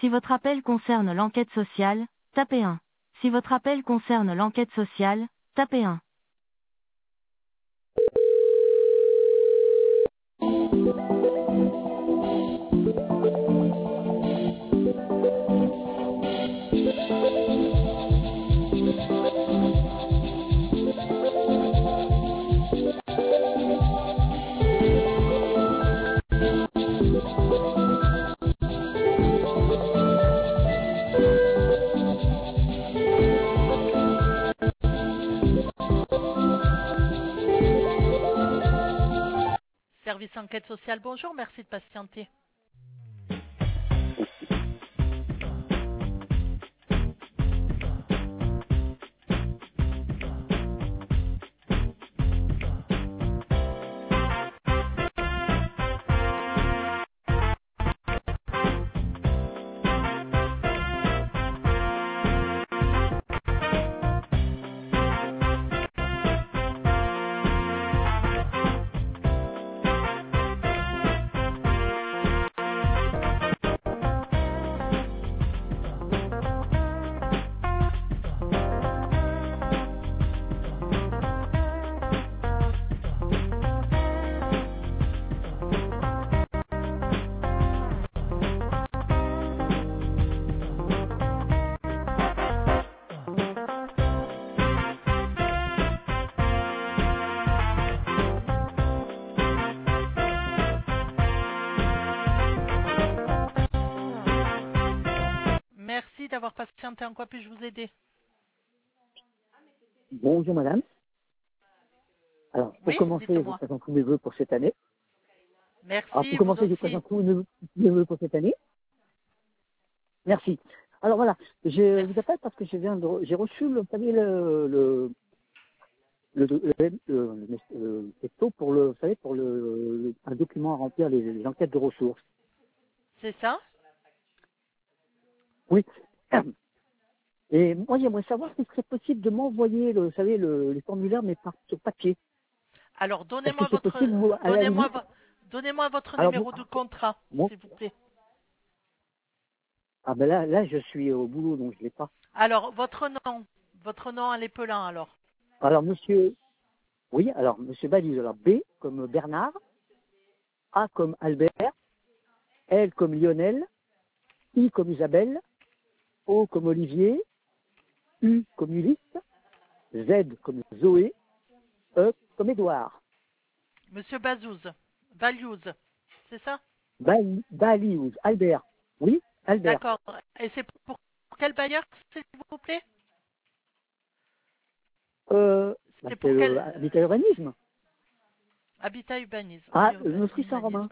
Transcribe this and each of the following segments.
Si votre appel concerne l'enquête sociale, tapez 1. Si votre appel concerne l'enquête sociale, tapez 1. Service enquête sociale, bonjour, merci de patienter. Merci d'avoir patienté, en quoi puis-je vous aider? Bonjour madame. Alors, pour Oui, commencer, je vous dites-moi. présente tous mes vœux pour cette année. Alors, Merci, pour vous commencer, je vous aussi. présente tous mes vœux pour cette année. Merci. Alors voilà, je Merci. vous appelle parce que j'ai reçu vous savez, le texto pour vous savez, pour un document à remplir les enquêtes de ressources. C'est ça? Oui. Et moi, j'aimerais savoir s'il serait possible de m'envoyer, vous savez, les formulaires, mais sur papier. Alors, Est-ce que c'est possible, vous, à la limite? donnez-moi votre Alors, numéro de contrat, bon, s'il vous plaît. ah ben là, je suis au boulot, donc je ne l'ai pas. Alors, votre nom à l'épelant, alors. Alors, monsieur Balise, alors B comme Bernard, A comme Albert, L comme Lionel, I comme Isabelle, O comme Olivier, U comme Ulysse, Z comme Zoé, E comme Édouard. Monsieur Bazouz, Valiouz, c'est ça? Baliouz, Albert. Oui, Albert. D'accord. Et c'est pour quel bailleur, s'il vous plaît? C'est C'est pour quel Habitat Urbanisme. habitat urbanisme? Ah, Neufry Saint-Romain.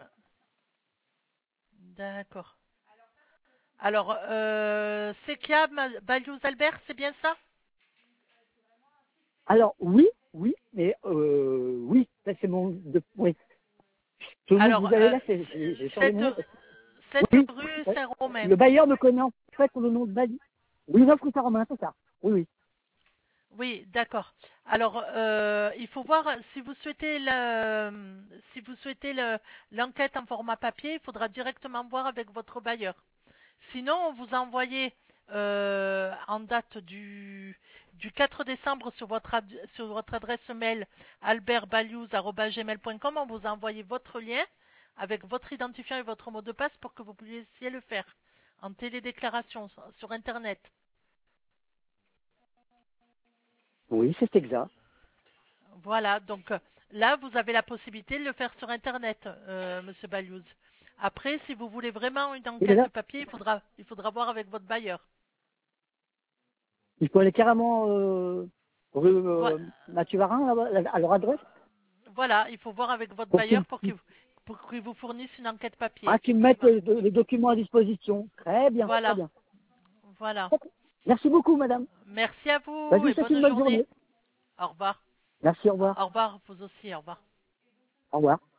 D'accord. Alors, Sekia Baliouz Albert, c'est bien ça? Alors, oui, mais oui, là c'est oui. Alors, Vous avez là, j'ai changé mon nom. cette Oui, rue Saint-Romain. le bailleur me connaît en fait sous le nom de Bali. Oui, Neufry Saint-Romain, c'est ça. Oui, oui. Oui, d'accord. Alors, il faut voir si vous souhaitez l'enquête en format papier, il faudra directement voir avec votre bailleur. Sinon, on vous a envoyé en date du 4 décembre sur sur votre adresse mail albertbaliouz@gmail.com, on vous a envoyé votre lien avec votre identifiant et votre mot de passe pour que vous puissiez le faire en télédéclaration sur Internet. Oui, c'est exact. Voilà, donc là, vous avez la possibilité de le faire sur Internet, Monsieur Baliouz. Après, si vous voulez vraiment une Et là, enquête papier, il faudra voir avec votre bailleur. il faut aller carrément rue Voi- Mathieu Varin, à leur adresse, Voilà, il faut voir avec votre pour bailleur pour qu'il vous fournisse une enquête papier, qu'ils me mettent effectivement. les documents à disposition. Très bien, très Voilà, bien. voilà. Merci beaucoup, madame. Merci à Je vous vous et souhaite une bonne bonne journée. journée. Au revoir. Merci, au revoir. Au revoir, vous aussi, au revoir. Au revoir.